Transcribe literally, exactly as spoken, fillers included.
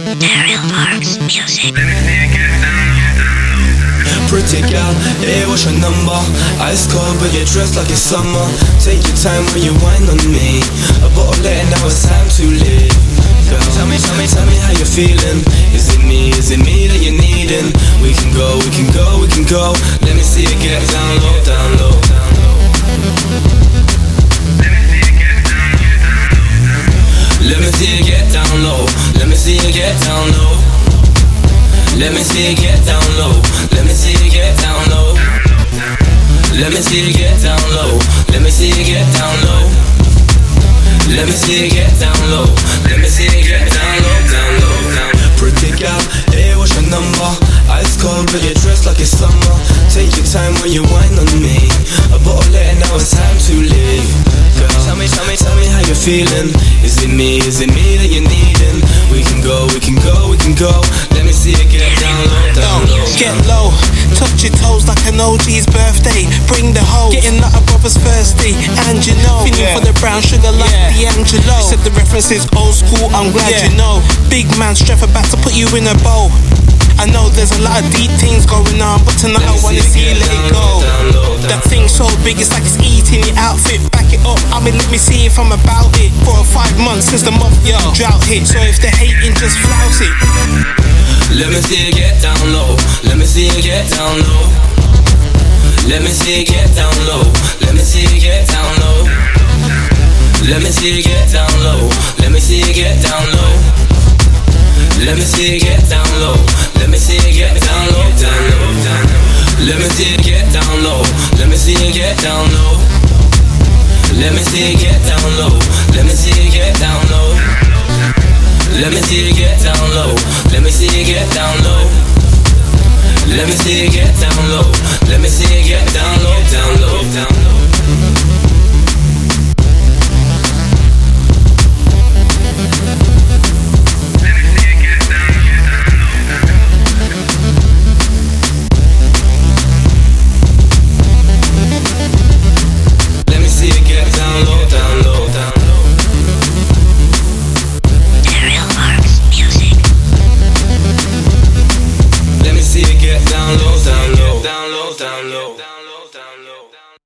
Ariel Parks Music. Pretty girl, hey, what's your number? Ice cold, but you're dressed like it's summer. Take your time when you whine on me. A bottle later, now it's time to leave. Girl, tell me, tell me, tell me how you're feeling. Is it me, is it me that you're needing? We can go, we can go, we can go. Let me see you get down low, down low, down low. Let me see you get down low. Let me see you get down low. Let me see you get down low. Let me see you get down low. Let me see you get down low. Let me see you get down low. Let me see you get down low. Let me see you get down low, down low, down low. Pretty girl, hey, what's your number? Ice cold, but you're dressed like it's summer. Take your time when you whine on me. A bottle later, now it's time to leave. Girl, tell me, tell me, tell me how you're feeling. Is it me, is it me that you're needing? We can go, we can go, we can go. Let me see you get down low, down low. Get low, touch your toes like an O G's birthday. Bring the hoes, getting like a brother's thirsty. And you know, feeling yeah. for the brown sugar like Yeah. D'Angelo. You said the reference is old school, I'm glad Yeah. you know. Big man strength about to put you in a bowl. I know there's a lot of deep things going on, but tonight I wanna see you let it go. That thing so big, it's like it's eating your outfit. Back it up, I mean let me see if I'm about it. Four or five months since the month, yo, drought hit. So if they're hating, just flout it. Let me see you get down low. Let me see you get down low. Let me see you get down low. Let me see you get down low. Let me see you get down low. Let me see you get down low. Let me see you get down low. Let me see you get down low, down low, down low. Let me see you get down low. Let me see you get down low. Let me see you get down low. Let me see you get down low. Let me see you get down low. Let me see you get down low. Let me see you get down low. Let me see you get down low, down low, down low.